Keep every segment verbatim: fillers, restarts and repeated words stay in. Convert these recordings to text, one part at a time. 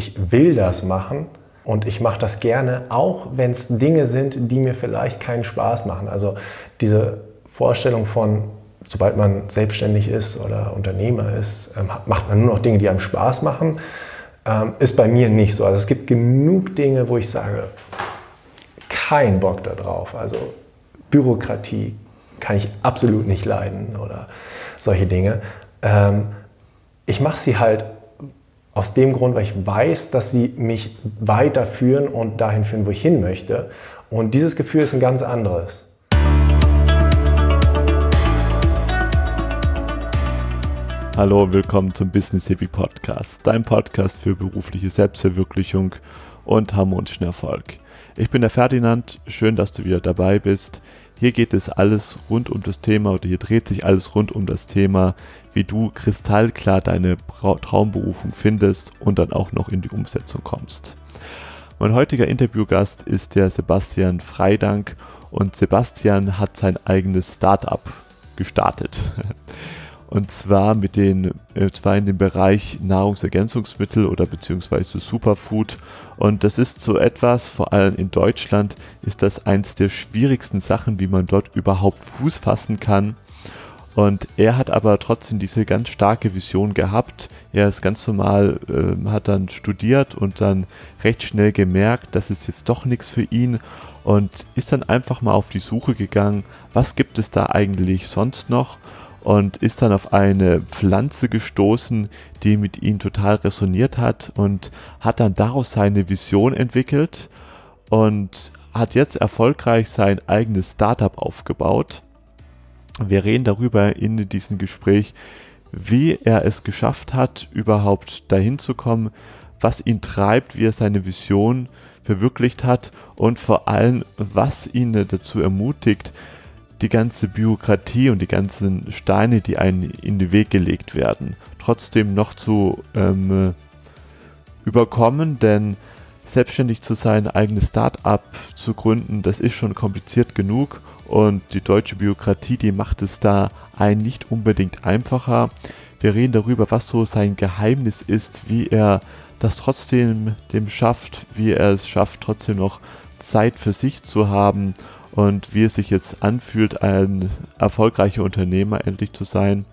ich will das machen und ich mache das gerne, auch wenn es Dinge sind, die mir vielleicht keinen Spaß machen. Also diese Vorstellung von, sobald man selbstständig ist oder Unternehmer ist, ähm, macht man nur noch Dinge, die einem Spaß machen, ähm, ist bei mir nicht so. Also es gibt genug Dinge, wo ich sage, kein Bock da drauf. Also Bürokratie kann ich absolut nicht leiden oder solche Dinge. Ähm, ich mache sie halt aus dem Grund, weil ich weiß, dass sie mich weiterführen und dahin führen, wo ich hin möchte. Und dieses Gefühl ist ein ganz anderes. Hallo, willkommen zum Business Hippie Podcast, dein Podcast für berufliche Selbstverwirklichung und harmonischen Erfolg. Ich bin der Ferdinand, schön, dass du wieder dabei bist. Hier geht es alles rund um das Thema oder hier dreht sich alles rund um das Thema, wie du kristallklar deine Traumberufung findest und dann auch noch in die Umsetzung kommst. Mein heutiger Interviewgast ist der Sebastian Freidank und Sebastian hat sein eigenes Startup gestartet. Und zwar mit den, äh, zwar in dem Bereich Nahrungsergänzungsmittel oder beziehungsweise Superfood. Und das ist so etwas, vor allem in Deutschland, ist das eins der schwierigsten Sachen, wie man dort überhaupt Fuß fassen kann. Und er hat aber trotzdem diese ganz starke Vision gehabt. Er ist ganz normal, äh, hat dann studiert und dann recht schnell gemerkt, das ist jetzt doch nichts für ihn. Und ist dann einfach mal auf die Suche gegangen, was gibt es da eigentlich sonst noch? Und ist dann auf eine Pflanze gestoßen, die mit ihm total resoniert hat und hat dann daraus seine Vision entwickelt und hat jetzt erfolgreich sein eigenes Startup aufgebaut. Wir reden darüber in diesem Gespräch, wie er es geschafft hat, überhaupt dahin zu kommen, was ihn treibt, wie er seine Vision verwirklicht hat und vor allem, was ihn dazu ermutigt, die ganze Bürokratie und die ganzen Steine, die einem in den Weg gelegt werden, trotzdem noch zu ähm, überkommen, denn selbstständig zu sein, ein eigenes Start-up zu gründen, das ist schon kompliziert genug und die deutsche Bürokratie, die macht es da einen nicht unbedingt einfacher. Wir reden darüber, was so sein Geheimnis ist, wie er das trotzdem dem schafft, wie er es schafft, trotzdem noch Zeit für sich zu haben und wie es sich jetzt anfühlt, ein erfolgreicher Unternehmer endlich zu sein.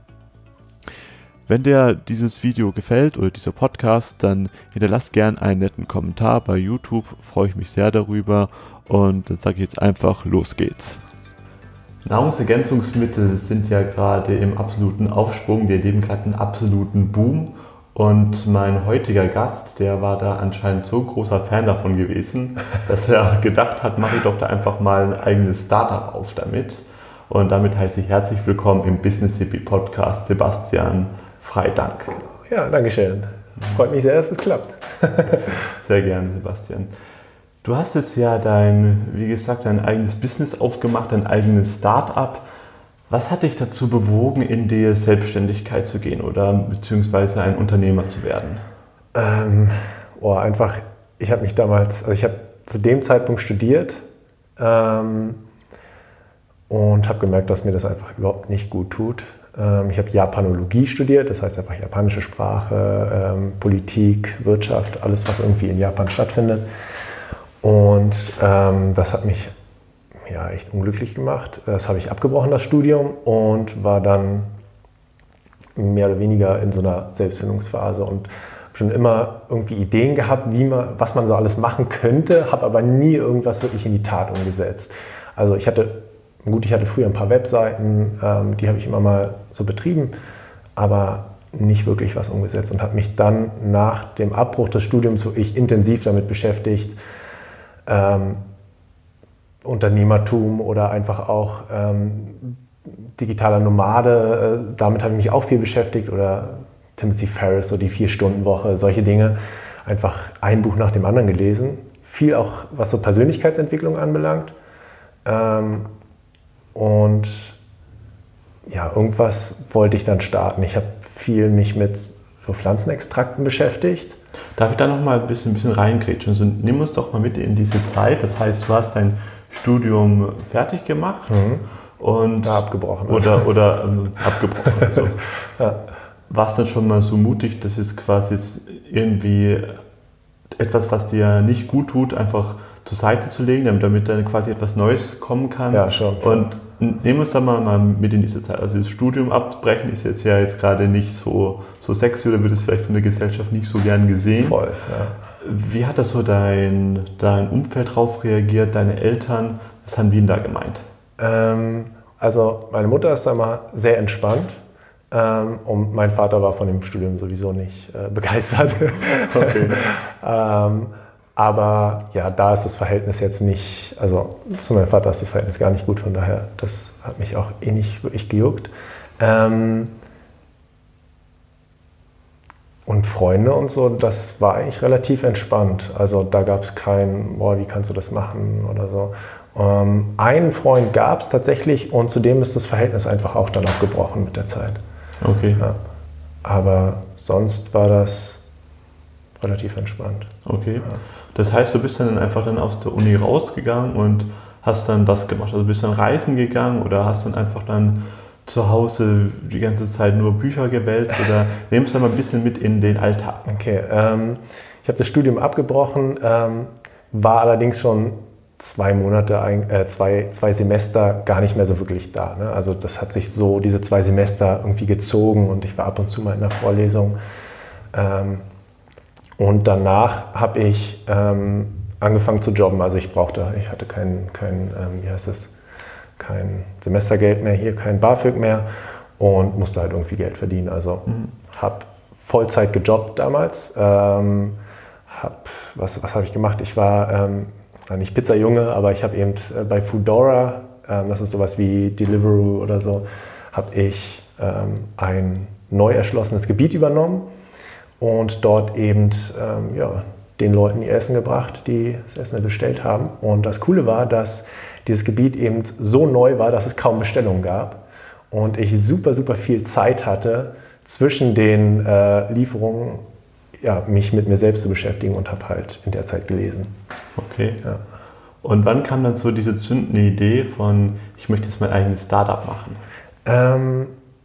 Wenn dir dieses Video gefällt oder dieser Podcast, dann hinterlass gern einen netten Kommentar bei YouTube, freue ich mich sehr darüber und dann sage ich jetzt einfach, los geht's. Nahrungsergänzungsmittel sind ja gerade im absoluten Aufschwung, wir erleben gerade einen absoluten Boom. Und mein heutiger Gast, der war da anscheinend so großer Fan davon gewesen, dass er gedacht hat, mache ich doch da einfach mal ein eigenes Startup auf damit. Und damit heiße ich herzlich willkommen im Business Hippie Podcast Sebastian Freidank. Ja, danke schön. Freut mich sehr, dass es klappt. Sehr gerne, Sebastian. Du hast jetzt ja dein, wie gesagt, dein eigenes Business aufgemacht, dein eigenes Startup. Was hat dich dazu bewogen, in die Selbstständigkeit zu gehen oder beziehungsweise ein Unternehmer zu werden? Ähm, oh, einfach, ich habe mich damals, also ich habe zu dem Zeitpunkt studiert ähm, und habe gemerkt, dass mir das einfach überhaupt nicht gut tut. Ähm, ich habe Japanologie studiert, das heißt einfach japanische Sprache, ähm, Politik, Wirtschaft, alles, was irgendwie in Japan stattfindet. Und ähm, das hat mich ja, echt unglücklich gemacht. Das habe ich abgebrochen, das Studium, und war dann mehr oder weniger in so einer Selbstfindungsphase und schon immer irgendwie Ideen gehabt, wie man, was man so alles machen könnte, habe aber nie irgendwas wirklich in die Tat umgesetzt. Also ich hatte, gut, ich hatte früher ein paar Webseiten, ähm, die habe ich immer mal so betrieben, aber nicht wirklich was umgesetzt und habe mich dann nach dem Abbruch des Studiums wirklich intensiv damit beschäftigt, ähm, Unternehmertum oder einfach auch ähm, digitaler Nomade, äh, damit habe ich mich auch viel beschäftigt, oder Timothy Ferriss, so die Vier-Stunden-Woche, solche Dinge. Einfach ein Buch nach dem anderen gelesen. Viel auch, was so Persönlichkeitsentwicklung anbelangt. Ähm, und ja, irgendwas wollte ich dann starten. Ich habe viel mich mit so Pflanzenextrakten beschäftigt. Darf ich da noch mal ein bisschen, ein bisschen reingrätschen? Also, nimm uns doch mal mit in diese Zeit. Das heißt, du hast dein Studium fertig gemacht mhm. und ja, abgebrochen. Oder, also. oder ähm, abgebrochen. Also. Ja. Warst dann schon mal so mutig, dass es quasi jetzt irgendwie etwas, was dir nicht gut tut, einfach zur Seite zu legen, damit, damit dann quasi etwas Neues kommen kann. Ja, schon. Und nehmen wir uns da mal, mal mit in diese Zeit. Also das Studium abzubrechen ist jetzt ja jetzt gerade nicht so, so sexy oder wird es vielleicht von der Gesellschaft nicht so gern gesehen. Voll, ja. Wie hat das so dein, dein Umfeld drauf reagiert, deine Eltern? Was haben die denn da gemeint? Ähm, also meine Mutter ist da mal sehr entspannt. Ähm, und mein Vater war von dem Studium sowieso nicht äh, begeistert. Okay. ähm, aber ja, da ist das Verhältnis jetzt nicht, also zu meinem Vater ist das Verhältnis gar nicht gut, von daher, das hat mich auch eh nicht wirklich gejuckt. Ähm, und Freunde und so, das war eigentlich relativ entspannt. Also da gab es kein, boah, wie kannst du das machen oder so. Ähm, einen Freund gab es tatsächlich und zudem ist das Verhältnis einfach auch dann abgebrochen mit der Zeit. Okay. Ja. Aber sonst war das relativ entspannt. Okay. Ja. Das heißt, du bist dann einfach dann aus der Uni rausgegangen und hast dann was gemacht? Also bist dann reisen gegangen oder hast dann einfach dann zu Hause die ganze Zeit nur Bücher gewälzt oder nimmst du mal ein bisschen mit in den Alltag? Okay, ähm, ich habe das Studium abgebrochen, ähm, war allerdings schon zwei Monate, äh, zwei, zwei Semester gar nicht mehr so wirklich da. Ne? Also das hat sich so, diese zwei Semester irgendwie gezogen und ich war ab und zu mal in der Vorlesung. Ähm, und danach habe ich ähm, angefangen zu jobben. Also ich brauchte, ich hatte kein, kein ähm, wie heißt es, kein Semestergeld mehr hier, kein BAföG mehr und musste halt irgendwie Geld verdienen. Also mhm. habe Vollzeit gejobbt damals. Ähm, hab, was was habe ich gemacht? Ich war ähm, nicht Pizzajunge, aber ich habe eben bei Foodora, ähm, das ist sowas wie Deliveroo oder so, habe ich ähm, ein neu erschlossenes Gebiet übernommen und dort eben ähm, ja, den Leuten ihr Essen gebracht, die das Essen bestellt haben. Und das Coole war, dass dieses Gebiet eben so neu war, dass es kaum Bestellungen gab und ich super, super viel Zeit hatte, zwischen den äh, Lieferungen ja, mich mit mir selbst zu beschäftigen und habe halt in der Zeit gelesen. Okay. Ja. Und wann kam dann so diese zündende Idee von, ich möchte jetzt mein eigenes Startup machen? Ähm,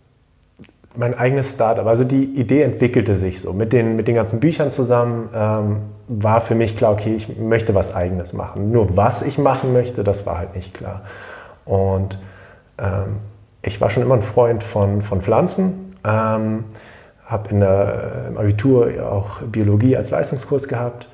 mein eigenes Startup, also die Idee entwickelte sich so. Mit den, mit den ganzen Büchern zusammen ähm, war für mich klar, okay, ich möchte was Eigenes machen. Nur was ich machen möchte, das war halt nicht klar. Und ähm, ich war schon immer ein Freund von, von Pflanzen. Ähm, habe in der, im Abitur auch Biologie als Leistungskurs gehabt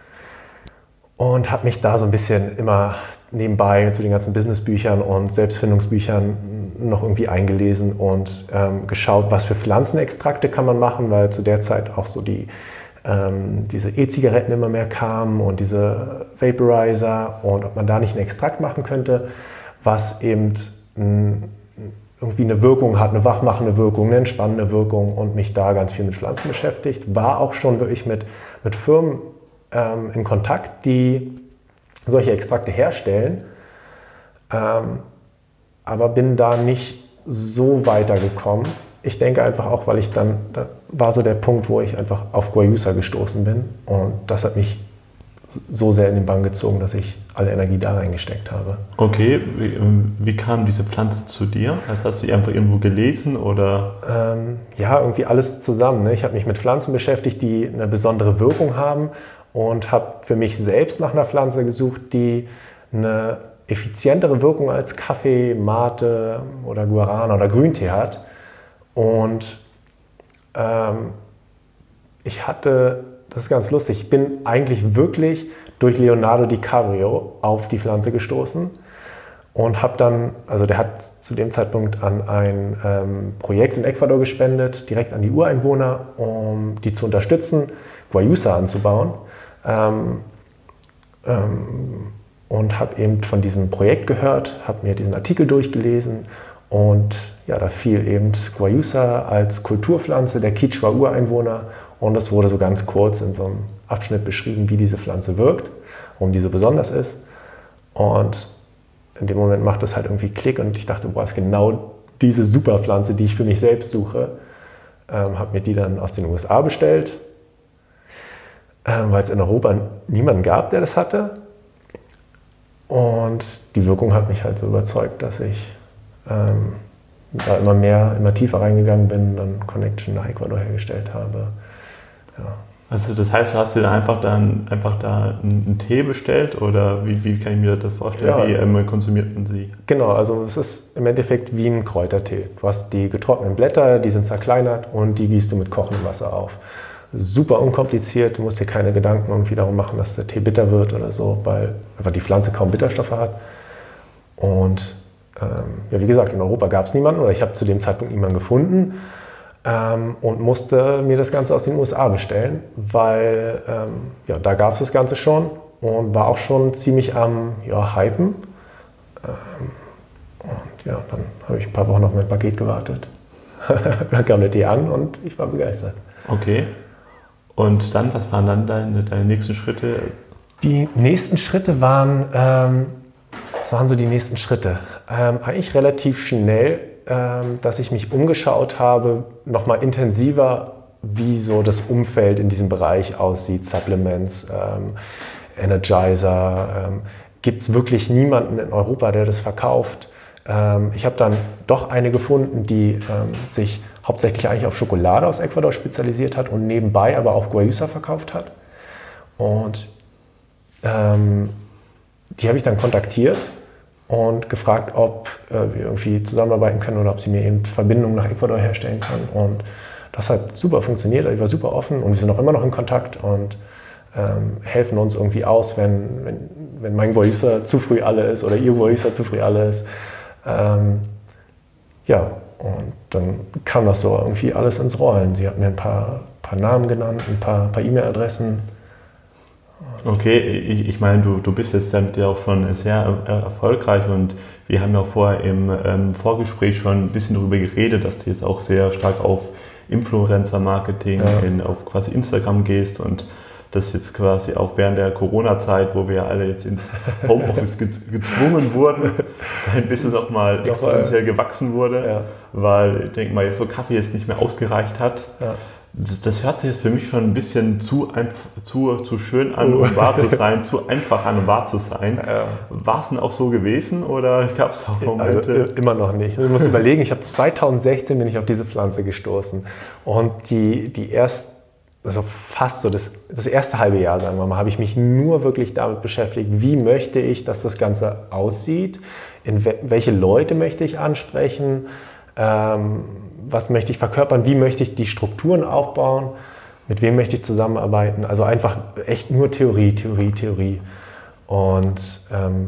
und habe mich da so ein bisschen immer nebenbei zu den ganzen Businessbüchern und Selbstfindungsbüchern noch irgendwie eingelesen und ähm, geschaut, was für Pflanzenextrakte kann man machen, weil zu der Zeit auch so die, ähm, diese E-Zigaretten immer mehr kamen und diese Vaporizer und ob man da nicht einen Extrakt machen könnte, was eben ein irgendwie eine Wirkung hat, eine wachmachende Wirkung, eine entspannende Wirkung und mich da ganz viel mit Pflanzen beschäftigt. War auch schon wirklich mit, mit Firmen ähm, in Kontakt, die solche Extrakte herstellen, ähm, aber bin da nicht so weitergekommen. Ich denke einfach auch, weil ich dann, da war so der Punkt, wo ich einfach auf Guayusa gestoßen bin und das hat mich so sehr in den Bann gezogen, dass ich alle Energie da reingesteckt habe. Okay, wie, wie kam diese Pflanze zu dir? Also hast du die einfach irgendwo gelesen oder? Ähm, ja, irgendwie alles zusammen. Ne? Ich habe mich mit Pflanzen beschäftigt, die eine besondere Wirkung haben und habe für mich selbst nach einer Pflanze gesucht, die eine effizientere Wirkung als Kaffee, Mate oder Guarana oder Grüntee hat. Und ähm, ich hatte, das ist ganz lustig, ich bin eigentlich wirklich durch Leonardo DiCaprio auf die Pflanze gestoßen und habe dann, also der hat zu dem Zeitpunkt an ein ähm, Projekt in Ecuador gespendet, direkt an die Ureinwohner, um die zu unterstützen, Guayusa anzubauen. Ähm, ähm, und habe eben von diesem Projekt gehört, habe mir diesen Artikel durchgelesen und ja, da fiel eben Guayusa als Kulturpflanze der Kichwa-Ureinwohner und es wurde so ganz kurz in so einem Abschnitt beschrieben, wie diese Pflanze wirkt, warum die so besonders ist. Und in dem Moment macht das halt irgendwie Klick und ich dachte, boah, ist genau diese Superpflanze, die ich für mich selbst suche. Ähm, habe mir die dann aus den U S A bestellt, ähm, weil es in Europa niemanden gab, der das hatte. Und die Wirkung hat mich halt so überzeugt, dass ich ähm, da immer mehr, immer tiefer reingegangen bin, dann Connection nach Ecuador hergestellt habe. Ja. Also das heißt, du hast dir einfach dann einfach da einen Tee bestellt oder wie, wie kann ich mir das vorstellen? Ja. Wie ähm, konsumiert man sie? Genau, also es ist im Endeffekt wie ein Kräutertee. Du hast die getrockneten Blätter, die sind zerkleinert und die gießt du mit kochendem Wasser auf. Super unkompliziert, du musst dir keine Gedanken irgendwie darum machen, dass der Tee bitter wird oder so, weil einfach die Pflanze kaum Bitterstoffe hat. Und ähm, ja, wie gesagt, in Europa gab es niemanden oder ich habe zu dem Zeitpunkt niemanden gefunden. Ähm, und musste mir das Ganze aus den U S A bestellen, weil ähm, ja, da gab es das Ganze schon und war auch schon ziemlich am ja, Hypen. Ähm, und ja, dann habe ich ein paar Wochen auf mein Paket gewartet. Dann kam der Tee an und ich war begeistert. Okay. Und dann, was waren dann deine, deine nächsten Schritte? Die nächsten Schritte waren, ähm, was waren so die nächsten Schritte? Ähm, eigentlich relativ schnell, dass ich mich umgeschaut habe, nochmal intensiver, wie so das Umfeld in diesem Bereich aussieht, Supplements, ähm, Energizer. Ähm, gibt es wirklich niemanden in Europa, der das verkauft? Ähm, ich habe dann doch eine gefunden, die ähm, sich hauptsächlich eigentlich auf Schokolade aus Ecuador spezialisiert hat und nebenbei aber auch Guayusa verkauft hat. Und ähm, die habe ich dann kontaktiert und gefragt, ob äh, wir irgendwie zusammenarbeiten können oder ob sie mir eben Verbindungen nach Ecuador herstellen kann. Und das hat super funktioniert, ich war super offen und wir sind auch immer noch in Kontakt und ähm, helfen uns irgendwie aus, wenn, wenn, wenn mein Guayusa zu früh alle ist oder ihr Guayusa zu früh alle ist. Ähm, ja, und dann kam das so irgendwie alles ins Rollen. Sie hat mir ein paar, paar Namen genannt, ein paar, paar E-Mail-Adressen. Okay, ich, ich meine, du, du bist jetzt damit ja auch schon sehr erfolgreich und wir haben ja auch vorher im ähm, Vorgespräch schon ein bisschen darüber geredet, dass du jetzt auch sehr stark auf Influencer-Marketing, ja. in, auf quasi Instagram gehst und das jetzt quasi auch während der Corona-Zeit, wo wir alle jetzt ins Homeoffice ge- gezwungen wurden, dein Business auch mal exponentiell gewachsen wurde, ja. weil ich denke mal, so Kaffee jetzt nicht mehr ausgereicht hat. Ja. Das, das hört sich jetzt für mich schon ein bisschen zu, einf- zu, zu schön an, um wahr zu sein, zu einfach an, um wahr zu sein. Ja. War es denn auch so gewesen oder gab es auch Momente? Also immer noch nicht. Ich muss überlegen, ich habe zweitausendsechzehn bin ich auf diese Pflanze gestoßen und die, die erst, also fast so das, das erste halbe Jahr, sagen wir mal, habe ich mich nur wirklich damit beschäftigt, wie möchte ich, dass das Ganze aussieht, in we- welche Leute möchte ich ansprechen, ähm, was möchte ich verkörpern, wie möchte ich die Strukturen aufbauen, mit wem möchte ich zusammenarbeiten. Also einfach echt nur Theorie, Theorie, Theorie. Und ähm,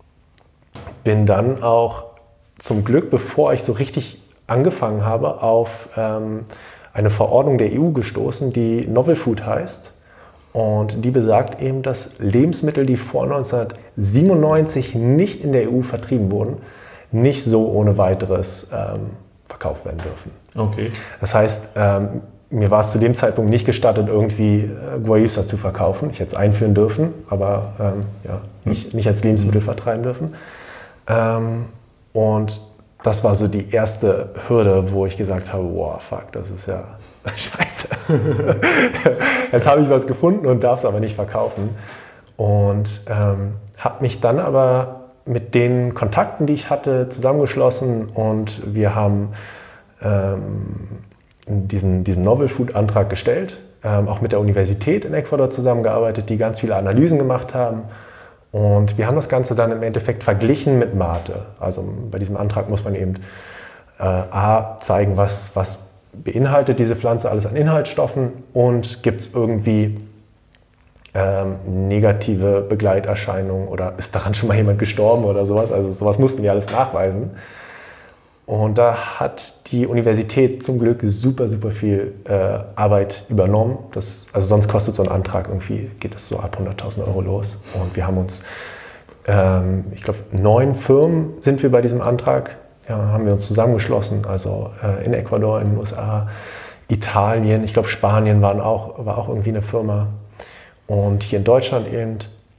bin dann auch zum Glück, bevor ich so richtig angefangen habe, auf ähm, eine Verordnung der E U gestoßen, die Novel Food heißt. Und die besagt eben, dass Lebensmittel, die vor neunzehnhundertsiebenundneunzig nicht in der E U vertrieben wurden, nicht so ohne weiteres ähm, verkauft werden dürfen. Okay. Das heißt, ähm, mir war es zu dem Zeitpunkt nicht gestattet, irgendwie äh, Guayusa zu verkaufen. Ich hätte es einführen dürfen, aber ähm, ja, nicht, nicht als Lebensmittel vertreiben dürfen. Ähm, und das war so die erste Hürde, wo ich gesagt habe, wow, fuck, das ist ja scheiße. Jetzt habe ich was gefunden und darf es aber nicht verkaufen. Und ähm, habe mich dann aber mit den Kontakten, die ich hatte, zusammengeschlossen und wir haben ähm, diesen, diesen Novel Food Antrag gestellt, ähm, auch mit der Universität in Ecuador zusammengearbeitet, die ganz viele Analysen gemacht haben. Und wir haben das Ganze dann im Endeffekt verglichen mit Mate. Also bei diesem Antrag muss man eben äh, A, zeigen, was, was beinhaltet diese Pflanze alles an Inhaltsstoffen und gibt es irgendwie ähm, negative Begleiterscheinungen oder ist daran schon mal jemand gestorben oder sowas. Also sowas mussten wir alles nachweisen. Und da hat die Universität zum Glück super, super viel äh, Arbeit übernommen. Das, also sonst kostet so ein Antrag irgendwie, geht es so ab hunderttausend Euro los. Und wir haben uns, ähm, ich glaube, neun Firmen sind wir bei diesem Antrag, ja, haben wir uns zusammengeschlossen. Also äh, in Ecuador, in den U S A, Italien, ich glaube Spanien waren auch, war auch irgendwie eine Firma. Und hier in Deutschland eben.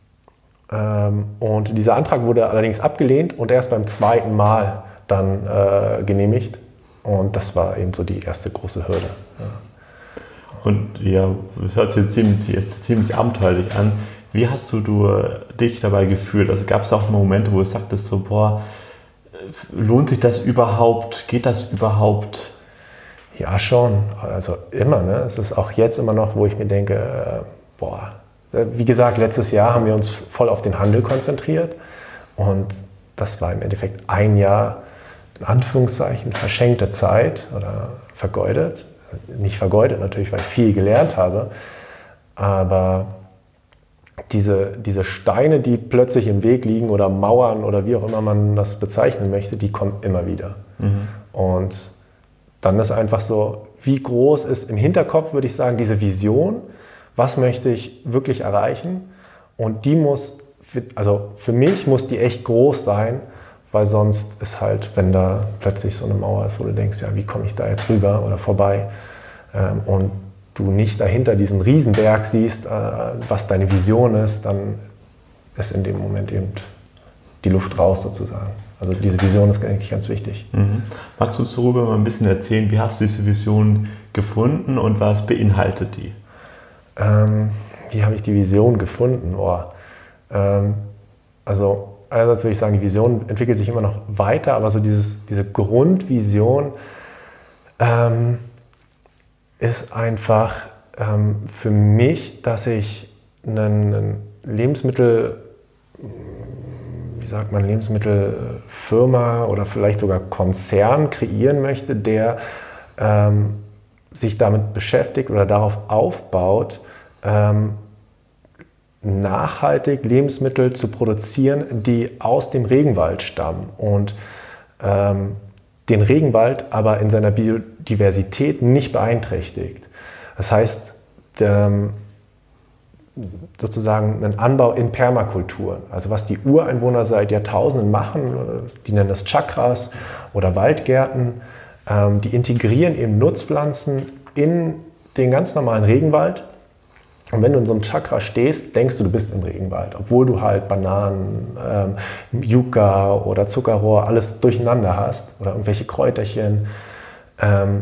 Ähm, und dieser Antrag wurde allerdings abgelehnt und erst beim zweiten Mal dann äh, genehmigt. Und das war eben so die erste große Hürde. Ja. Und ja, das hört sich ziemlich, jetzt ziemlich abenteuerlich an. Wie hast du, du dich dabei gefühlt? Also gab es auch Momente, wo du sagtest so, boah, lohnt sich das überhaupt? Geht das überhaupt? Ja, schon. Also immer. Ne? Es ist auch jetzt immer noch, wo ich mir denke, äh, boah, wie gesagt, letztes Jahr haben wir uns voll auf den Handel konzentriert und das war im Endeffekt ein Jahr, in Anführungszeichen, verschenkte Zeit oder vergeudet. Nicht vergeudet natürlich, weil ich viel gelernt habe, aber diese, diese Steine, die plötzlich im Weg liegen oder Mauern oder wie auch immer man das bezeichnen möchte, die kommen immer wieder. Mhm. Und dann ist einfach so, wie groß ist im Hinterkopf, würde ich sagen, diese Vision, was möchte ich wirklich erreichen? Und die muss, für, also für mich muss die echt groß sein, weil sonst ist halt, wenn da plötzlich so eine Mauer ist, wo du denkst, ja, wie komme ich da jetzt rüber oder vorbei? Ähm, und du nicht dahinter diesen Riesenberg siehst, äh, was deine Vision ist, dann ist in dem Moment eben die Luft raus sozusagen. Also diese Vision ist eigentlich ganz wichtig. Mhm. Magst du uns darüber mal ein bisschen erzählen, wie hast du diese Vision gefunden und was beinhaltet die? Ähm, wie habe ich die Vision gefunden? Oh, ähm, also einerseits würde ich sagen, die Vision entwickelt sich immer noch weiter, aber so dieses, diese Grundvision ähm, ist einfach ähm, für mich, dass ich einen, einen Lebensmittel, wie sagt man, Lebensmittelfirma oder vielleicht sogar Konzern kreieren möchte, der ähm, sich damit beschäftigt oder darauf aufbaut, ähm, nachhaltig Lebensmittel zu produzieren, die aus dem Regenwald stammen und ähm, den Regenwald aber in seiner Biodiversität nicht beeinträchtigt. Das heißt, der, sozusagen ein Anbau in Permakulturen, also was die Ureinwohner seit Jahrtausenden machen, die nennen das Chakras oder Waldgärten, ähm, die integrieren eben Nutzpflanzen in den ganz normalen Regenwald. Und wenn du in so einem Chakra stehst, denkst du, du bist im Regenwald, obwohl du halt Bananen, ähm, Yucca oder Zuckerrohr, alles durcheinander hast oder irgendwelche Kräuterchen. Ähm,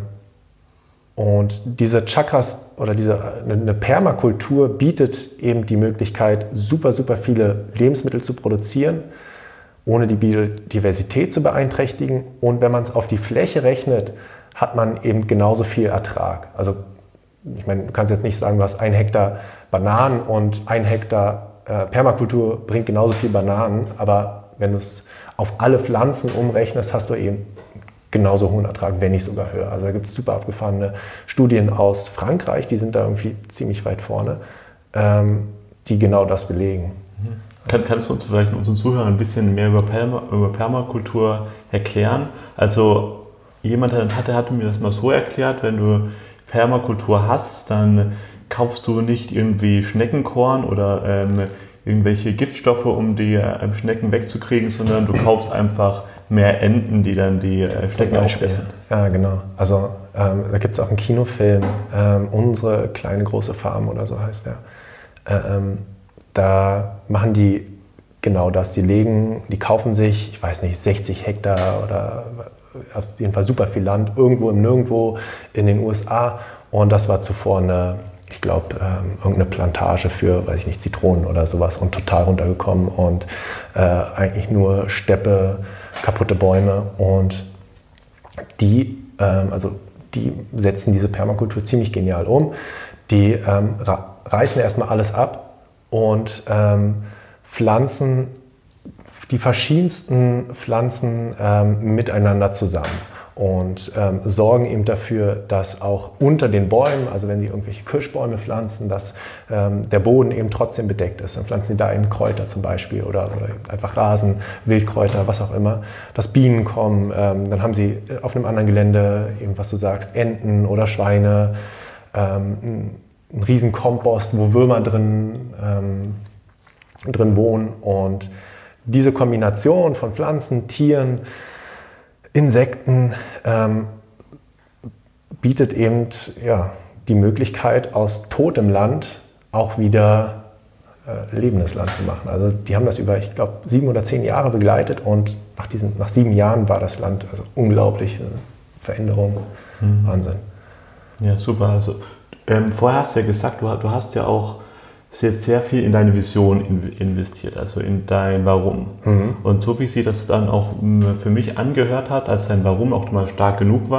und diese Chakras oder diese, eine Permakultur bietet eben die Möglichkeit, super, super viele Lebensmittel zu produzieren, ohne die Biodiversität zu beeinträchtigen. Und wenn man es auf die Fläche rechnet, hat man eben genauso viel Ertrag. Also ich meine, du kannst jetzt nicht sagen, du hast ein Hektar Bananen und ein Hektar äh, Permakultur bringt genauso viel Bananen, aber wenn du es auf alle Pflanzen umrechnest, hast du eben genauso hohen Ertrag, wenn nicht sogar höher. Also da gibt es super abgefahrene Studien aus Frankreich, die sind da irgendwie ziemlich weit vorne, ähm, die genau das belegen. Mhm. Kann, kannst du uns vielleicht unseren Zuhörern ein bisschen mehr über, Perma, über Permakultur erklären? Also jemand hatte, hatte mir das mal so erklärt, wenn du Permakultur hast, dann kaufst du nicht irgendwie Schneckenkorn oder ähm, irgendwelche Giftstoffe, um die äh, Schnecken wegzukriegen, sondern du kaufst einfach mehr Enten, die dann die äh, Schnecken aufessen. Ja, genau. Also ähm, da gibt es auch einen Kinofilm, ähm, Unsere kleine große Farm oder so heißt der. Ähm, da machen die genau das. Die legen, die kaufen sich, ich weiß nicht, sechzig Hektar oder auf jeden Fall super viel Land, irgendwo im Nirgendwo in den U S A. Und das war zuvor eine, ich glaube, ähm, irgendeine Plantage für, weiß ich nicht, Zitronen oder sowas und total runtergekommen und äh, eigentlich nur Steppe, kaputte Bäume. Und die, ähm, also die setzen diese Permakultur ziemlich genial um. Die ähm, reißen erstmal alles ab und ähm, pflanzen die verschiedensten Pflanzen ähm, miteinander zusammen und ähm, sorgen eben dafür, dass auch unter den Bäumen, also wenn die irgendwelche Kirschbäume pflanzen, dass ähm, der Boden eben trotzdem bedeckt ist. Dann pflanzen die da eben Kräuter zum Beispiel oder, oder einfach Rasen, Wildkräuter, was auch immer, dass Bienen kommen. Ähm, dann haben sie auf einem anderen Gelände eben, was du sagst, Enten oder Schweine, ähm, einen riesen Kompost, wo Würmer drin, ähm, drin wohnen und diese Kombination von Pflanzen, Tieren, Insekten ähm, bietet eben ja, die Möglichkeit, aus totem Land auch wieder äh, lebendes Land zu machen. Also die haben das über, ich glaube, sieben oder zehn Jahre begleitet und nach, diesen, nach sieben Jahren war das Land also unglaublich, eine Veränderung, mhm. Wahnsinn. Ja, super. Also ähm, vorher hast du ja gesagt, du, du hast ja auch ist jetzt sehr viel in deine Vision investiert, also in dein Warum. Mhm. Und so wie sich das dann auch für mich angehört hat, als dein Warum auch mal stark genug war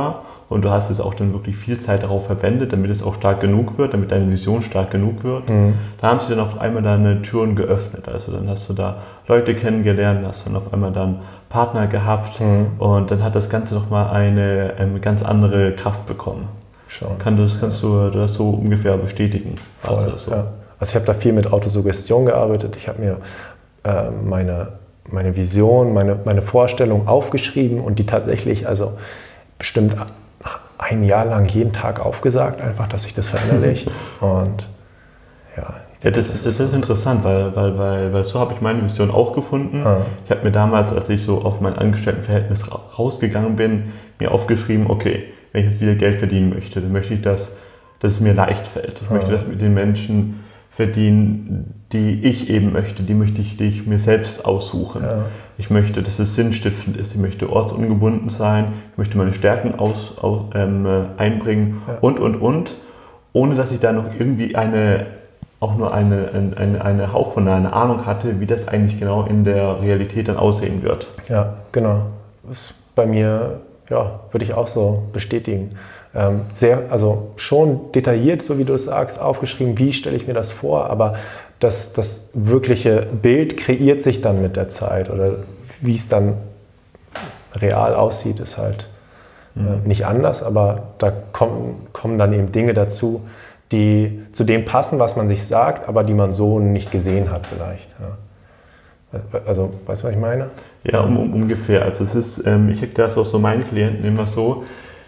und du hast es auch dann wirklich viel Zeit darauf verwendet, damit es auch stark genug wird, damit deine Vision stark genug wird. Mhm. Da haben sich dann auf einmal deine Türen geöffnet. Also dann hast du da Leute kennengelernt, hast dann auf einmal dann Partner gehabt mhm. und dann hat das Ganze nochmal eine, eine ganz andere Kraft bekommen. Schon. Kann das, kannst du das so ungefähr bestätigen? Voll, also, so. ja. also ich habe da viel mit Autosuggestion gearbeitet. Ich habe mir äh, meine, meine Vision, meine, meine Vorstellung aufgeschrieben und die tatsächlich, also bestimmt ein Jahr lang jeden Tag aufgesagt, einfach, dass sich das verinnerlicht. Und ja. Ja, das ist, das ist interessant, weil, weil, weil, weil so habe ich meine Vision auch gefunden. Ah. Ich habe mir damals, als ich so auf mein Angestelltenverhältnis rausgegangen bin, mir aufgeschrieben, okay, wenn ich jetzt wieder Geld verdienen möchte, dann möchte ich, dass, dass es mir leicht fällt. Ich ah. möchte das mit den Menschen verdienen, die ich eben möchte, die möchte ich, die ich mir selbst aussuchen. Ja. Ich möchte, dass es sinnstiftend ist, ich möchte ortsungebunden sein, ich möchte meine Stärken aus, aus, ähm, einbringen ja. und, und, und, ohne dass ich da noch irgendwie eine, auch nur eine, eine, eine Hauch von einer Ahnung hatte, wie das eigentlich genau in der Realität dann aussehen wird. Ja, genau. Das ist bei mir, ja, würde ich auch so bestätigen. Ähm, sehr, also schon detailliert, so wie du es sagst, aufgeschrieben, wie stelle ich mir das vor, aber das, das wirkliche Bild kreiert sich dann mit der Zeit oder wie es dann real aussieht, ist halt mhm. äh, nicht anders, aber da kommen, kommen dann eben Dinge dazu, die zu dem passen, was man sich sagt, aber die man so nicht gesehen hat vielleicht. Ja. Also, weißt du, was ich meine? Ja, um, um, ungefähr. Also es ist, ähm, ich erkläre das auch so meinen Klienten immer so,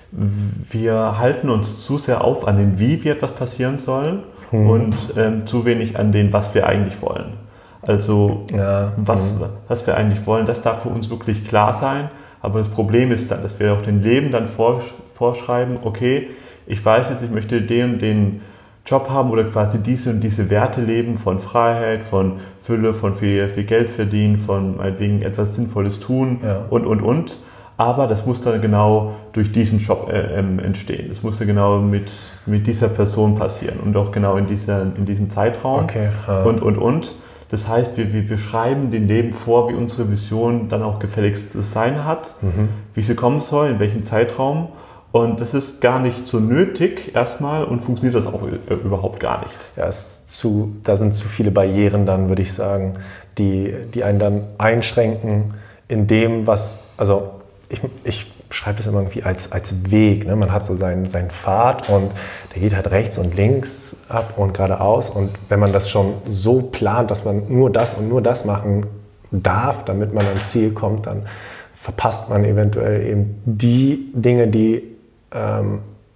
wir halten uns zu sehr auf an den Wie wie etwas passieren soll hm. und ähm, zu wenig an den, was wir eigentlich wollen. Also ja. was, hm. was wir eigentlich wollen, das darf für uns wirklich klar sein, aber das Problem ist dann, dass wir auch dem Leben dann vorschreiben, okay, ich weiß jetzt, ich möchte den und den Job haben oder quasi diese und diese Werte leben von Freiheit, von Fülle, von viel, viel Geld verdienen, von meinetwegen etwas Sinnvolles tun ja. und, und, und. Aber das muss dann genau durch diesen Job äh, entstehen. Das muss dann genau mit, mit dieser Person passieren und auch genau in, dieser, in diesem Zeitraum okay. ah. und, und, und. Das heißt, wir, wir, wir schreiben dem Leben vor, wie unsere Vision dann auch gefälligst zu sein hat, mhm. wie sie kommen soll, in welchem Zeitraum. Und das ist gar nicht so nötig erstmal und funktioniert das auch überhaupt gar nicht. Ja, es zu, da sind zu viele Barrieren dann, würde ich sagen, die, die einen dann einschränken in dem, was, also ich, ich beschreibe das immer irgendwie als, als Weg. Ne? Man hat so seinen, seinen Pfad und der geht halt rechts und links ab und geradeaus. Und wenn man das schon so plant, dass man nur das und nur das machen darf, damit man ans Ziel kommt, dann verpasst man eventuell eben die Dinge, die ähm,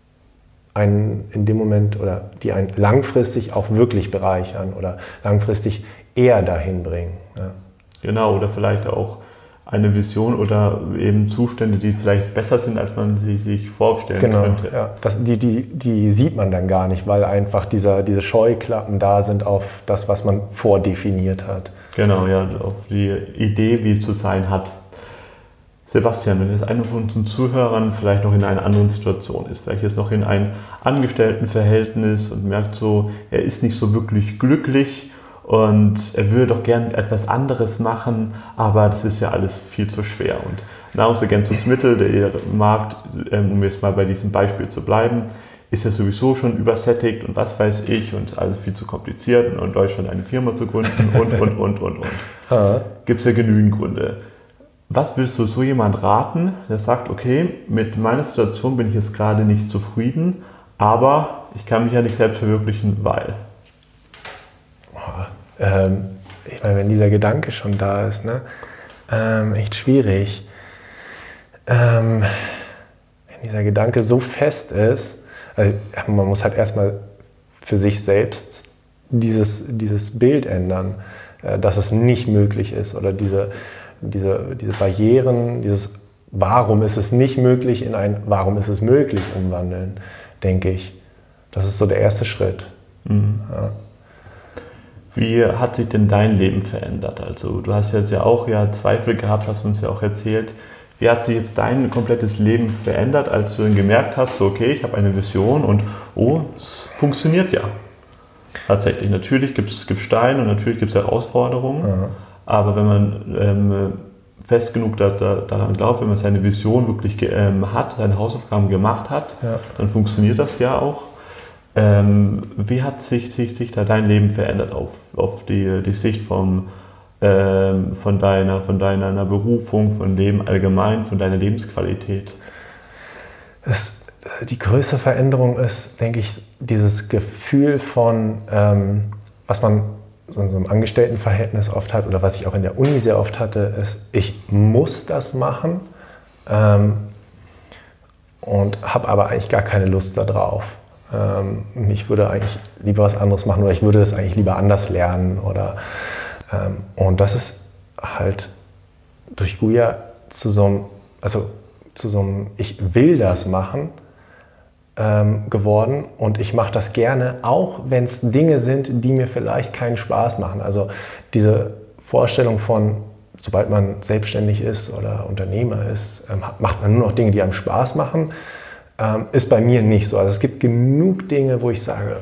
einen in dem Moment oder die einen langfristig auch wirklich bereichern oder langfristig eher dahin bringen. Ja. Genau, oder vielleicht auch eine Vision oder eben Zustände, die vielleicht besser sind, als man sie sich vorstellen genau, könnte. Ja. Das, die, die, die sieht man dann gar nicht, weil einfach dieser, diese Scheuklappen da sind auf das, was man vordefiniert hat. Genau, ja, auf die Idee, wie es zu sein hat. Sebastian, wenn jetzt einer von unseren Zuhörern vielleicht noch in einer anderen Situation ist, vielleicht ist noch in einem Angestelltenverhältnis und merkt so, er ist nicht so wirklich glücklich und er würde doch gerne etwas anderes machen, aber das ist ja alles viel zu schwer. Und Nahrungsergänzungsmittel, der Markt, um jetzt mal bei diesem Beispiel zu bleiben, ist ja sowieso schon übersättigt und was weiß ich und alles viel zu kompliziert und in Deutschland eine Firma zu gründen und, und, und, und, und. Gibt es ja genügend Gründe. Was willst du so jemand raten, der sagt, okay, mit meiner Situation bin ich jetzt gerade nicht zufrieden, aber ich kann mich ja nicht selbst verwirklichen, weil? Oh, ähm, ich meine, wenn dieser Gedanke schon da ist, ne, ähm, echt schwierig. Ähm, wenn dieser Gedanke so fest ist, also man muss halt erstmal für sich selbst dieses, dieses Bild ändern, äh, dass es nicht möglich ist oder diese Diese, diese Barrieren, dieses Warum ist es nicht möglich in ein Warum ist es möglich umwandeln, denke ich. Das ist so der erste Schritt. Mhm. Ja. Wie hat sich denn dein Leben verändert? Also du hast jetzt ja auch ja Zweifel gehabt, hast du uns ja auch erzählt. Wie hat sich jetzt dein komplettes Leben verändert, als du dann gemerkt hast, so okay, ich habe eine Vision und oh, es funktioniert ja. Tatsächlich, natürlich gibt es Steine und natürlich gibt es Herausforderungen. Ja. Aber wenn man ähm, fest genug da, da, daran glaubt, wenn man seine Vision wirklich ähm, hat, seine Hausaufgaben gemacht hat, ja. dann funktioniert das ja auch. Ähm, wie hat sich, sich, sich da dein Leben verändert auf, auf die, die Sicht vom, ähm, von, deiner, von deiner Berufung, von Leben allgemein, von deiner Lebensqualität? Das, die größte Veränderung ist, denke ich, dieses Gefühl von, ähm, was man so in so einem Angestelltenverhältnis oft hat oder was ich auch in der Uni sehr oft hatte, ist, ich muss das machen ähm, und habe aber eigentlich gar keine Lust darauf. Ähm, ich würde eigentlich lieber was anderes machen oder ich würde das eigentlich lieber anders lernen. Oder, ähm, und das ist halt durch Guya zu so einem, also zu so einem, ich will das machen, Ähm, geworden und ich mache das gerne, auch wenn es Dinge sind, die mir vielleicht keinen Spaß machen. Also diese Vorstellung von, sobald man selbstständig ist oder Unternehmer ist, ähm, macht man nur noch Dinge, die einem Spaß machen, ähm, ist bei mir nicht so. Also es gibt genug Dinge, wo ich sage,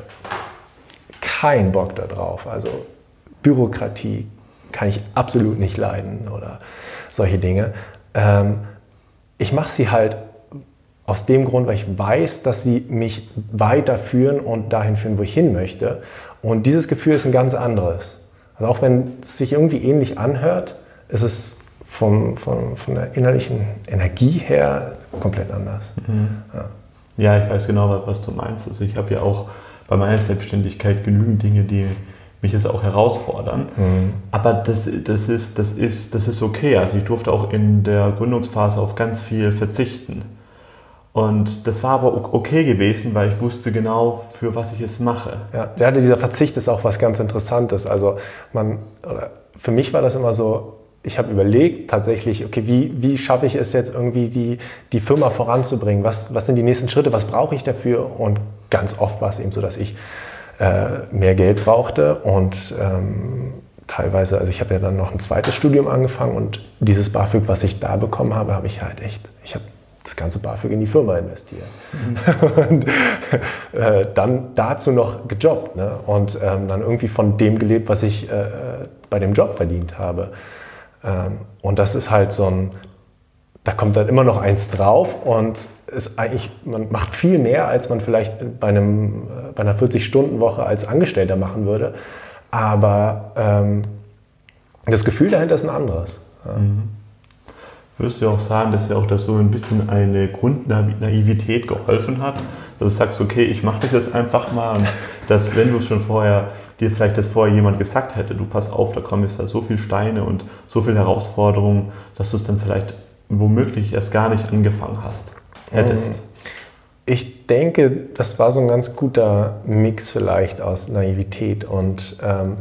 kein Bock da drauf. Also Bürokratie kann ich absolut nicht leiden oder solche Dinge. Ähm, ich mache sie halt aus dem Grund, weil ich weiß, dass sie mich weiterführen und dahin führen, wo ich hin möchte. Und dieses Gefühl ist ein ganz anderes. Also auch wenn es sich irgendwie ähnlich anhört, ist es vom, vom, von der innerlichen Energie her komplett anders. Mhm. Ja. ja, ich weiß genau, was du meinst. Also ich habe ja auch bei meiner Selbstständigkeit genügend Dinge, die mich jetzt auch herausfordern. Mhm. Aber das, das, ist, das, ist, das ist okay. Also ich durfte auch in der Gründungsphase auf ganz viel verzichten. Und das war aber okay gewesen, weil ich wusste genau, für was ich es mache. Ja, ja, dieser Verzicht ist auch was ganz Interessantes. Also man, oder für mich war das immer so, ich habe überlegt tatsächlich, okay, wie, wie schaffe ich es jetzt irgendwie, die, die Firma voranzubringen? Was, was sind die nächsten Schritte? Was brauche ich dafür? Und ganz oft war es eben so, dass ich äh, mehr Geld brauchte und ähm, teilweise, also ich habe ja dann noch ein zweites Studium angefangen und dieses BAföG, was ich da bekommen habe, habe ich halt echt, ich habe das ganze BAföG in die Firma investiert. Mhm. Und äh, dann dazu noch gejobbt, ne? Und ähm, dann irgendwie von dem gelebt, was ich äh, bei dem Job verdient habe. Ähm, und das ist halt so ein, da kommt dann immer noch eins drauf und ist eigentlich, man macht viel mehr, als man vielleicht bei, einem, bei einer vierzig-Stunden-Woche als Angestellter machen würde. Aber ähm, das Gefühl dahinter ist ein anderes. Ja. Mhm. Würdest du auch sagen, dass ja auch das so ein bisschen eine Grundnaivität geholfen hat, dass du sagst, okay, ich mache das jetzt einfach mal und dass, wenn du es schon vorher, dir vielleicht das vorher jemand gesagt hätte, du pass auf, da kommen jetzt da so viele Steine und so viele Herausforderungen, dass du es dann vielleicht womöglich erst gar nicht angefangen hast, hättest? Ich denke, das war so ein ganz guter Mix vielleicht aus Naivität und ähm,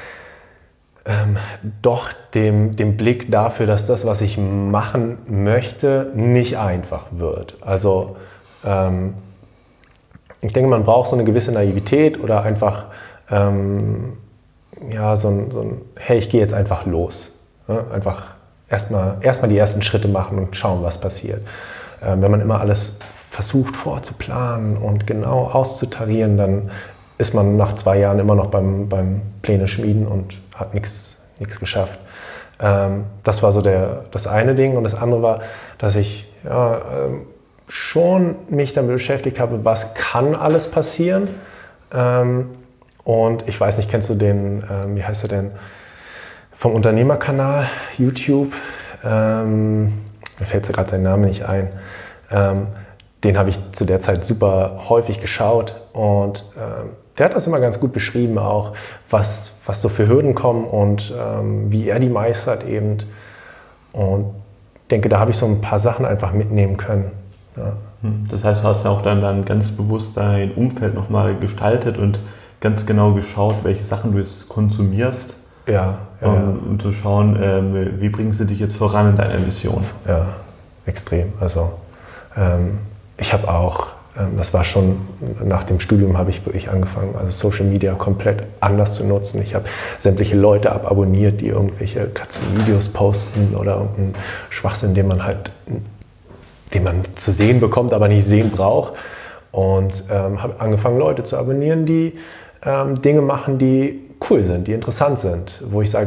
Ähm, doch dem, dem Blick dafür, dass das, was ich machen möchte, nicht einfach wird. Also ähm, ich denke, man braucht so eine gewisse Naivität oder einfach ähm, ja, so ein, so ein, hey, ich gehe jetzt einfach los. Ja, einfach erstmal erstmal die ersten Schritte machen und schauen, was passiert. Ähm, wenn man immer alles versucht vorzuplanen und genau auszutarieren, dann ist man nach zwei Jahren immer noch beim, beim Pläne schmieden und hat nichts nichts geschafft. Ähm, das war so der, das eine Ding. Und das andere war, dass ich ja, ähm, schon mich damit beschäftigt habe, was kann alles passieren. Ähm, und ich weiß nicht, kennst du den, ähm, wie heißt er denn, vom Unternehmerkanal, YouTube, ähm, mir fällt gerade sein Name nicht ein. Ähm, den habe ich zu der Zeit super häufig geschaut und ähm, der hat das immer ganz gut beschrieben, auch was, was so für Hürden kommen und ähm, wie er die meistert eben. Und ich denke, da habe ich so ein paar Sachen einfach mitnehmen können. Ja. Das heißt, du hast ja auch dann, dann ganz bewusst dein Umfeld nochmal gestaltet und ganz genau geschaut, welche Sachen du jetzt konsumierst. Ja, ja, um, ja. um zu schauen, ähm, wie bringst du dich jetzt voran in deiner Mission. Ja, extrem. Also ähm, ich habe auch, ähm, das war schon nach dem Studium, habe ich wirklich angefangen, also Social Media komplett anders zu nutzen. Ich habe sämtliche Leute ababonniert, die irgendwelche Katzenvideos posten oder irgendeinen Schwachsinn, den man halt, den man zu sehen bekommt, aber nicht sehen braucht. Und ähm, habe angefangen, Leute zu abonnieren, die ähm, Dinge machen, die cool sind, die interessant sind, wo ich sage,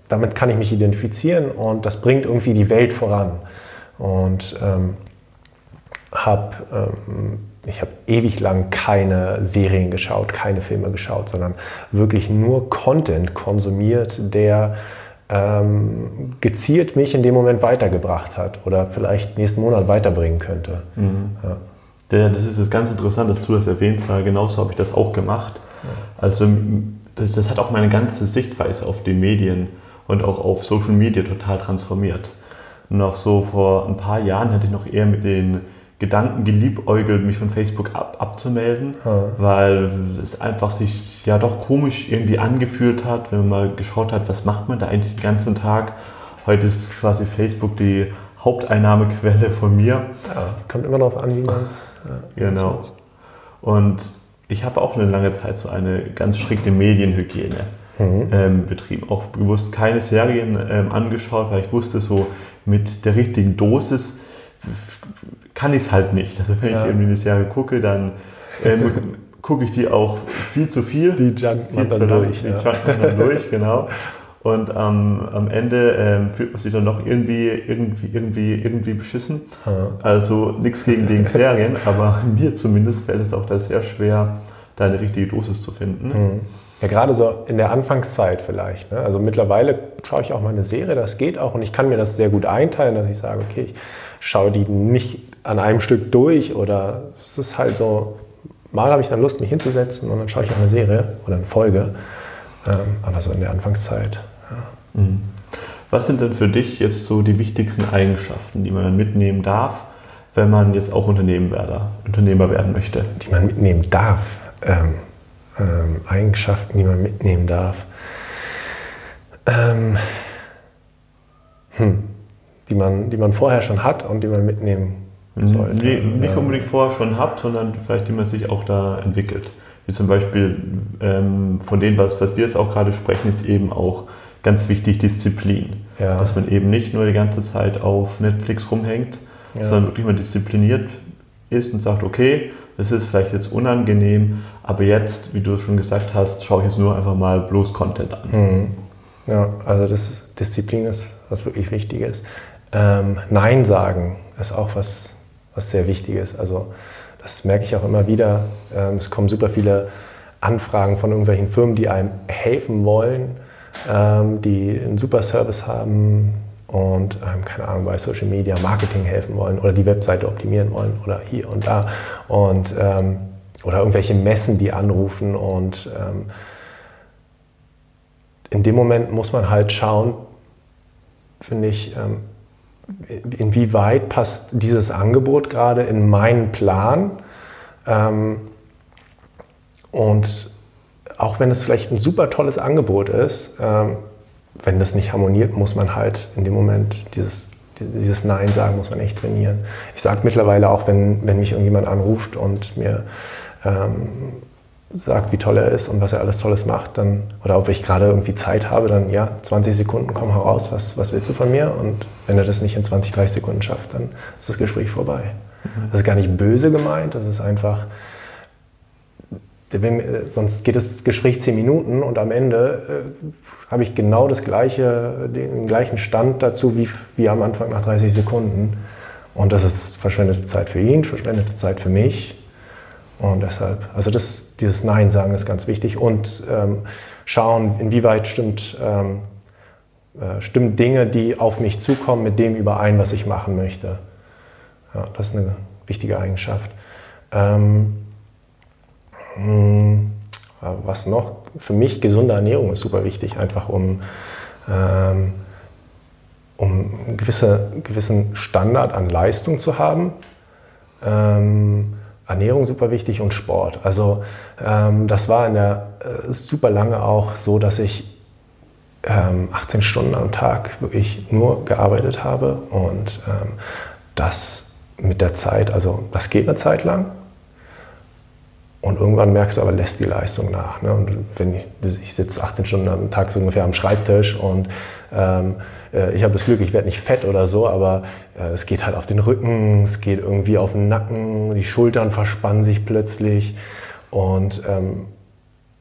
damit kann ich mich identifizieren und das bringt irgendwie die Welt voran. Und ähm, hab, ähm, ich habe ewig lang keine Serien geschaut, keine Filme geschaut, sondern wirklich nur Content konsumiert, der ähm, gezielt mich in dem Moment weitergebracht hat oder vielleicht nächsten Monat weiterbringen könnte. Mhm. Ja. Der, das ist das ganz interessant, dass du das erwähnst, weil genauso habe ich das auch gemacht. Ja. Also das, das hat auch meine ganze Sichtweise auf die Medien und auch auf Social Media total transformiert. Noch so vor ein paar Jahren hatte ich noch eher mit den Gedanken geliebäugelt, mich von Facebook ab, abzumelden, ja. weil es einfach sich ja doch komisch irgendwie angefühlt hat, wenn man mal geschaut hat, was macht man da eigentlich den ganzen Tag. Heute ist quasi Facebook die Haupteinnahmequelle von mir. Ja, es kommt immer darauf an, wie man es äh, genau. nutzt. Und ich habe auch eine lange Zeit so eine ganz strikte Medienhygiene mhm. ähm, betrieben. Auch bewusst keine Serien ähm, angeschaut, weil ich wusste, so mit der richtigen Dosis kann ich es halt nicht. Also wenn ja. ich irgendwie eine Serie gucke, dann ähm, gucke ich die auch viel zu viel. Die junkt man dann durch. Die ja. junkt man dann durch, genau. Und ähm, am Ende ähm, fühlt man sich dann noch irgendwie, irgendwie, irgendwie, irgendwie beschissen. Ja. Also nichts gegen den Serien, aber mir zumindest fällt es auch da sehr schwer, da eine richtige Dosis zu finden. Mhm. Ja, gerade so in der Anfangszeit vielleicht. Ne? Also mittlerweile schaue ich auch mal eine Serie, das geht auch und ich kann mir das sehr gut einteilen, dass ich sage, okay, ich schaue die nicht an einem Stück durch oder es ist halt so, mal habe ich dann Lust, mich hinzusetzen und dann schaue ich auch eine Serie oder eine Folge, ähm, aber so in der Anfangszeit. Ja. Mhm. Was sind denn für dich jetzt so die wichtigsten Eigenschaften, die man mitnehmen darf, wenn man jetzt auch Unternehmer, Unternehmer werden möchte? Die man mitnehmen darf? Ähm, ähm, Eigenschaften, die man mitnehmen darf? Ähm, hm. Die man, die man vorher schon hat und die man mitnehmen sollte. Nee, nicht unbedingt vorher schon hat, sondern vielleicht die man sich auch da entwickelt. Wie zum Beispiel ähm, von dem, was, was wir jetzt auch gerade sprechen, ist eben auch ganz wichtig Disziplin. Ja. Dass man eben nicht nur die ganze Zeit auf Netflix rumhängt, ja. sondern wirklich mal diszipliniert ist und sagt, okay, das ist vielleicht jetzt unangenehm, aber jetzt, wie du schon gesagt hast, schaue ich jetzt nur einfach mal bloß Content an. Mhm. Ja, also das ist, Disziplin ist was wirklich Wichtiges. Ähm, Nein sagen ist auch was, was sehr Wichtiges. Also das merke ich auch immer wieder. Ähm, es kommen super viele Anfragen von irgendwelchen Firmen, die einem helfen wollen, ähm, die einen super Service haben und ähm, keine Ahnung, bei Social Media Marketing helfen wollen oder die Webseite optimieren wollen oder hier und da und ähm, oder irgendwelche Messen, die anrufen und ähm, in dem Moment muss man halt schauen, finde ich, ähm, inwieweit passt dieses Angebot gerade in meinen Plan ähm, und auch wenn es vielleicht ein super tolles Angebot ist, ähm, wenn das nicht harmoniert, muss man halt in dem Moment dieses, dieses Nein sagen, muss man echt trainieren. Ich sage mittlerweile auch, wenn, wenn mich irgendjemand anruft und mir ähm, sagt, wie toll er ist und was er alles Tolles macht, dann, oder ob ich gerade irgendwie Zeit habe, dann ja, zwanzig Sekunden, komm heraus, was, was willst du von mir? Und wenn er das nicht in zwanzig, dreißig Sekunden schafft, dann ist das Gespräch vorbei. Mhm. Das ist gar nicht böse gemeint, das ist einfach, sonst geht das Gespräch zehn Minuten und am Ende äh, habe ich genau das gleiche, den gleichen Stand dazu wie, wie am Anfang nach dreißig Sekunden. Und das ist verschwendete Zeit für ihn, verschwendete Zeit für mich. Und deshalb, also das, dieses Nein sagen ist ganz wichtig und ähm, schauen, inwieweit stimmt, ähm, äh, stimmen Dinge, die auf mich zukommen, mit dem überein, was ich machen möchte. Ja, das ist eine wichtige Eigenschaft. Ähm, mh, was noch? Für mich gesunde Ernährung ist super wichtig, einfach um, ähm, um einen gewisse, gewissen Standard an Leistung zu haben. Ähm, Ernährung super wichtig und Sport. Also ähm, das war in der äh, super lange auch so, dass ich ähm, achtzehn Stunden am Tag wirklich nur gearbeitet habe und ähm, das mit der Zeit, also das geht eine Zeit lang und irgendwann merkst du aber, lässt die Leistung nach. Ne? Und wenn ich, ich sitze achtzehn Stunden am Tag so ungefähr am Schreibtisch und ähm, ich habe das Glück, ich werde nicht fett oder so, aber äh, es geht halt auf den Rücken, es geht irgendwie auf den Nacken, die Schultern verspannen sich plötzlich und ähm,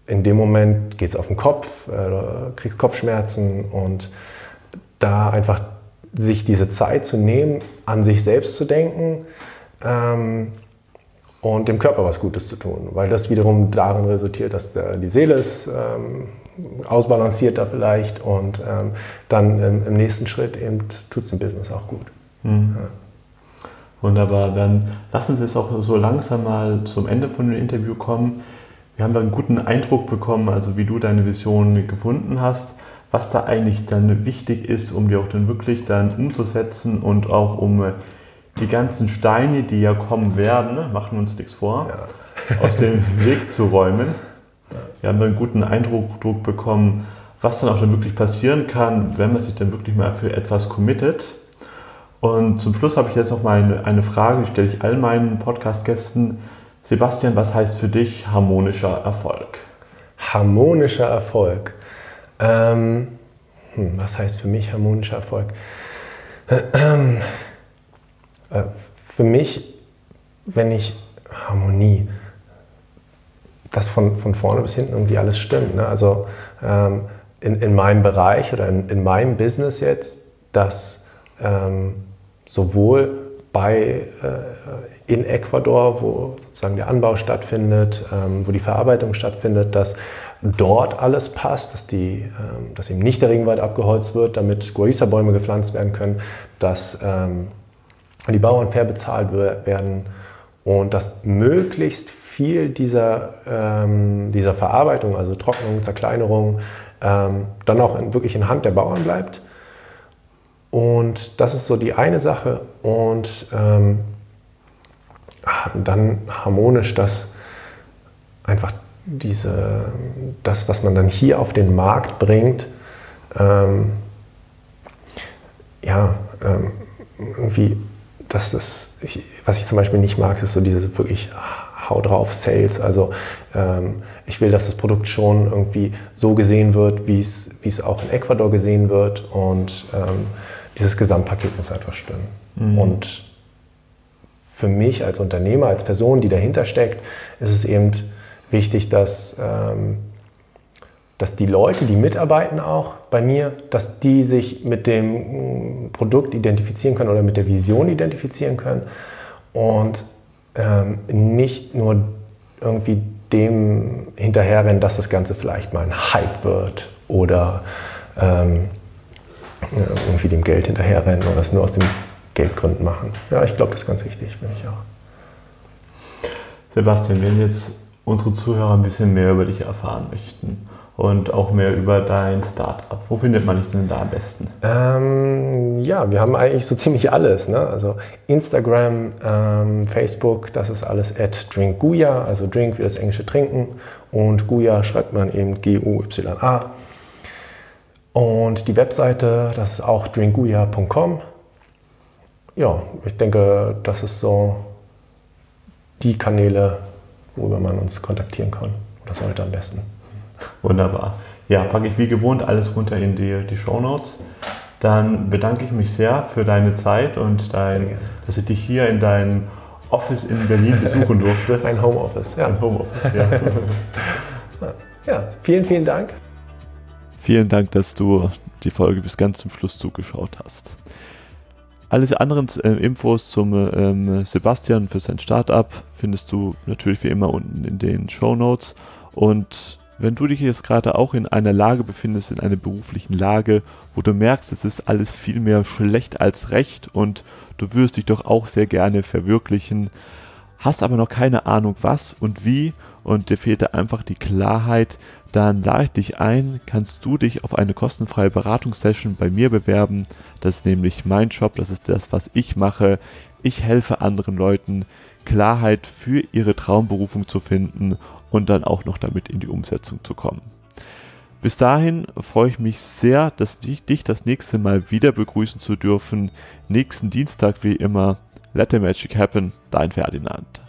in dem Moment geht es auf den Kopf, äh, du kriegst Kopfschmerzen und da einfach sich diese Zeit zu nehmen, an sich selbst zu denken ähm, und dem Körper was Gutes zu tun, weil das wiederum darin resultiert, dass der, die Seele ist ähm, ausbalancierter vielleicht und ähm, dann im, im nächsten Schritt eben tut es dem Business auch gut. Mhm. Ja. Wunderbar, dann lass uns jetzt auch so langsam mal zum Ende von dem Interview kommen. Wir haben da einen guten Eindruck bekommen, also wie du deine Vision gefunden hast, was da eigentlich dann wichtig ist, um die auch dann wirklich dann umzusetzen und auch um die ganzen Steine, die ja kommen werden, ne, machen wir uns nichts vor, ja. aus dem Weg zu räumen. Wir haben da einen guten Eindruck bekommen, was dann auch dann wirklich passieren kann, wenn man sich dann wirklich mal für etwas committet. Und zum Schluss habe ich jetzt noch mal eine, eine Frage, die stelle ich all meinen Podcast-Gästen. Sebastian, was heißt für dich harmonischer Erfolg? Harmonischer Erfolg. Ähm, hm, was heißt für mich harmonischer Erfolg? Ähm, äh, für mich, wenn ich Harmonie, dass von, von vorne bis hinten irgendwie alles stimmt. Ne? Also ähm, in, in meinem Bereich oder in, in meinem Business jetzt, dass ähm, sowohl bei, äh, in Ecuador, wo sozusagen der Anbau stattfindet, ähm, wo die Verarbeitung stattfindet, dass dort alles passt, dass, die, ähm, dass eben nicht der Regenwald abgeholzt wird, damit Guayusa-Bäume gepflanzt werden können, dass ähm, die Bauern fair bezahlt werden und dass möglichst viel dieser, ähm, dieser Verarbeitung, also Trocknung, Zerkleinerung, ähm, dann auch in, wirklich in Hand der Bauern bleibt. Und das ist so die eine Sache. Und ähm, dann harmonisch, dass einfach diese, das, was man dann hier auf den Markt bringt, ähm, ja, ähm, irgendwie, dass das, ich, was ich zum Beispiel nicht mag, ist so diese wirklich Hau drauf Sales. Also ähm, ich will, dass das Produkt schon irgendwie so gesehen wird, wie es, wie es auch in Ecuador gesehen wird. Und ähm, dieses Gesamtpaket muss einfach stimmen. Mhm. Und für mich als Unternehmer, als Person, die dahinter steckt, ist es eben wichtig, dass, ähm, dass die Leute, die mitarbeiten auch bei mir, dass die sich mit dem Produkt identifizieren können oder mit der Vision identifizieren können und ähm, nicht nur irgendwie dem hinterherrennen, dass das Ganze vielleicht mal ein Hype wird oder ähm, irgendwie dem Geld hinterherrennen oder das nur aus den Geldgründen machen. Ja, ich glaube, das ist ganz wichtig, finde ich auch. Sebastian, wenn jetzt unsere Zuhörer ein bisschen mehr über dich erfahren möchten und auch mehr über dein Startup, wo findet man dich denn da am besten? Ähm, ja, wir haben eigentlich so ziemlich alles. Ne? Also Instagram, ähm, Facebook, das ist alles at drinkguya, also Drink wie das englische Trinken und Guya schreibt man eben G U Y A. Und die Webseite, das ist auch drinkguya punkt com. Ja, ich denke, das ist so die Kanäle, worüber man uns kontaktieren kann. Oder sollte am besten. Wunderbar. Ja, packe ich wie gewohnt alles runter in die, die Shownotes. Dann bedanke ich mich sehr für deine Zeit und dein, dass ich dich hier in deinem Office in Berlin besuchen durfte. Ein Homeoffice, ja. Ein Homeoffice, ja. Ja, vielen, vielen Dank. Vielen Dank, dass du die Folge bis ganz zum Schluss zugeschaut hast. Alle anderen äh, Infos zum ähm, Sebastian für sein Startup findest du natürlich wie immer unten in den Shownotes. Und wenn du dich jetzt gerade auch in einer Lage befindest, in einer beruflichen Lage, wo du merkst, es ist alles viel mehr schlecht als recht und du würdest dich doch auch sehr gerne verwirklichen, hast aber noch keine Ahnung was und wie und dir fehlt da einfach die Klarheit, dann lade ich dich ein, kannst du dich auf eine kostenfreie Beratungssession bei mir bewerben. Das ist nämlich mein Job, das ist das, was ich mache. Ich helfe anderen Leuten, Klarheit für ihre Traumberufung zu finden und dann auch noch damit in die Umsetzung zu kommen. Bis dahin freue ich mich sehr, dass ich dich das nächste Mal wieder begrüßen zu dürfen. Nächsten Dienstag wie immer. Let the magic happen, dein Ferdinand.